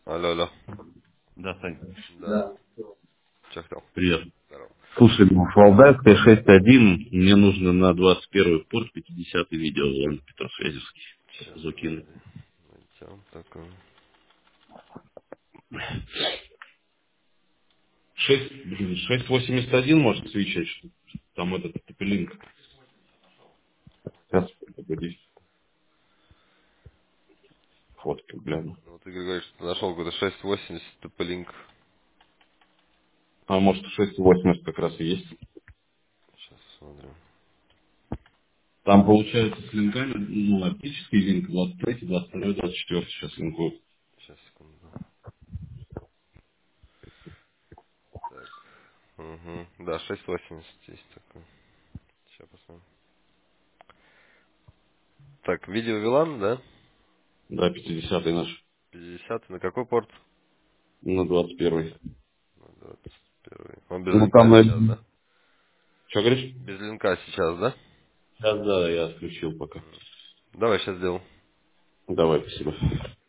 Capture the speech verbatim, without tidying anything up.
Алло, алло. Да, Сань. Да. Че хотел? Привет. Здорово. Слушай, ну, Валдайская шесть один, мне нужно на двадцать первый порт пятидесятый видео, он Петросвязевский. Сейчас Сейчас, закину. подожди. Найдем такой. шесть, блин, шесть восемьдесят один может свечать, что там этот топелинг. Сейчас, погоди, фотки, гляну. Ну, ты говоришь, что ты нашел какой-то шесть восемьдесят топ-линк. А может шесть восемьдесят как раз и есть. Сейчас смотрим. Там получается с линками, ну, оптический линк двадцать третий, двадцать второй, двадцать четвёртый сейчас линкуют. Сейчас, секунду. Так. Угу. Да, шесть восемьдесят есть такой. Сейчас посмотрим. Так, видео Вилан, да? Да, пятидесятый наш, пятьдесят. На какой порт? на двадцать первый. На двадцать первый. Он без Ну, линка там, сейчас, наверное, да? что говоришь? Без линка сейчас, да? Сейчас, да, я отключил пока. Давай сейчас сделал. Давай, спасибо.